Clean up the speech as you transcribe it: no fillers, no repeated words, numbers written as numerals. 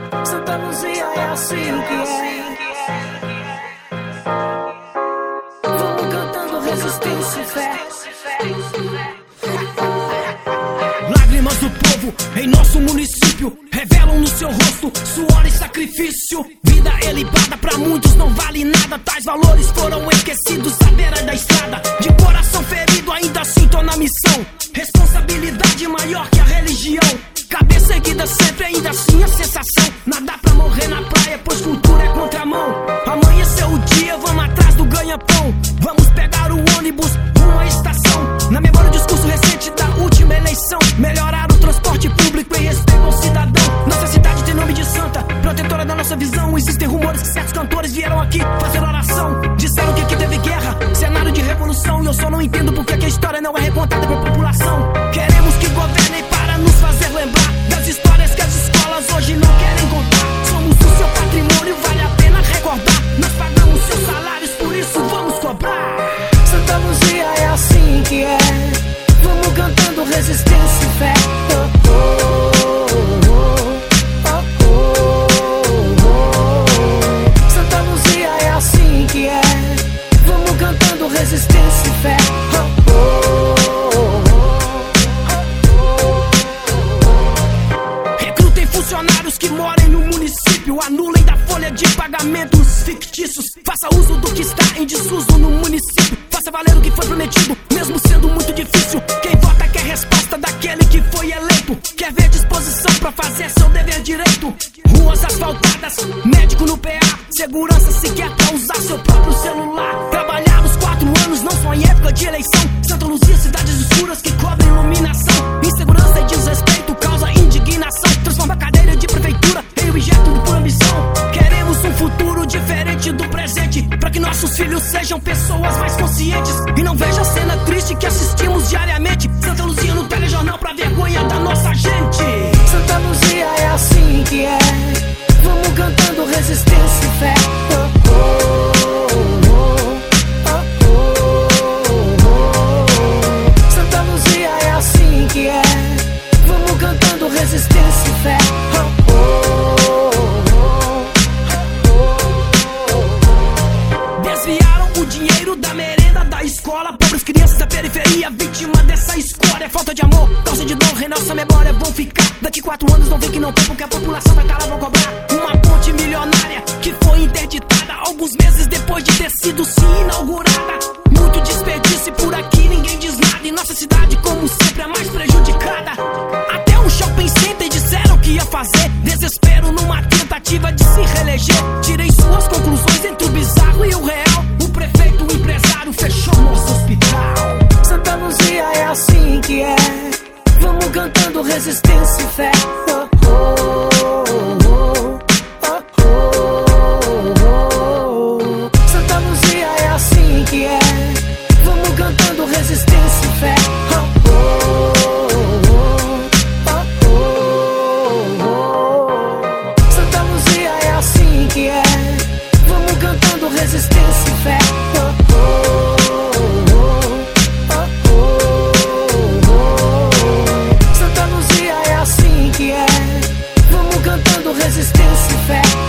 Santa Luzia é assim que é. Vamos cantando resistência e fé. Lágrimas do povo em nosso município revelam no seu rosto suor e sacrifício. Vida elevada pra muitos não vale nada. Tais valores foram esquecidos à beira da estrada. De coração ferido ainda assim tô na missão. Responsabilidade maior que a religião. Cabeça erguida sempre, ainda assim a sensação. Nada pra morrer na praia, pois cultura é contramão. Amanheceu o dia, vamos atrás do ganha-pão. Vamos pegar o ônibus rumo à estação. Na memória o discurso recente da última eleição. Melhorar o transporte público em respeito ao cidadão. Nossa cidade tem nome de santa, protetora da nossa visão. Existem rumores que certos cantores vieram aqui fazer oração. Disseram que aqui teve guerra, cenário de revolução. E eu só não entendo porque que a história não é recontada pra população. Queremos que governem para nos fazer lembrar das histórias que as escolas hoje não querem contar. Somos o seu patrimônio, vale a pena recordar. Nós pagamos seus salários, por isso vamos cobrar. Santa Luzia é assim que é. Vamos cantando resistência e fé. Oh, oh, oh, oh, oh. Santa Luzia é assim que é. Vamos cantando resistência e fé. Oh, oh, oh. Recrutem funcionários que morem no município. Anulem da folha de pagamentos fictícios. Faça uso do que está em desuso no município. Faça valer o que foi prometido, mesmo sendo muito difícil. Quem vota quer resposta daquele que foi eleito. Quer ver disposição pra fazer seu dever direito. Ruas asfaltadas, médico no PA. Segurança sequer pra usar seu próprio celular. Trabalhar os 4 anos, não só em época de eleição. Santa Luzia, cidades escuras que cobrem iluminação. Insegurança e desrespeito causa indignação. Transforma a cadeira de prefeitura em objeto de pura ambição. Queremos um futuro diferente do presente, pra que nossos filhos sejam pessoas mais conscientes e não vejam a cena triste que assistimos diariamente. Santa Luzia no telejornal pra vergonha da nossa gente. Santa Luzia é assim que é. Vamos cantando resistência e fé. Oh, oh, oh, oh, oh, oh. Santa Luzia é assim que é. Vamos cantando resistência e fé. Oh, oh, oh, oh. Desviaram o dinheiro da merenda da escola. Pobres crianças da periferia, vítima dessa escória. Falta de amor, causa de dor, em nossa memória vão ficar. Daqui 4 anos não vem que não tem, porque a população vai calar, vão cobrar. Uma ponte milionária que foi interditada alguns meses depois de ter sido inaugurada. Muito desperdício por aqui, ninguém diz nada. E nossa cidade, como sempre, é mais prejudicada. Até um shopping center disseram que ia fazer. Desespero numa tentativa de se reeleger. Tirei suas conclusões entre o bizarro e o real. O prefeito, o empresário, fechou nosso hospital. Santa Luzia é assim que é. Vamos cantando resistência e fé. Oh, oh, oh, oh, oh, oh. Santa Luzia é assim que é. Vamos cantando resistência e fé. Oh, oh, oh, oh, oh. Santa Luzia é assim que é. Vamos cantando resistência e fé. Oh, oh. Resistência e fé.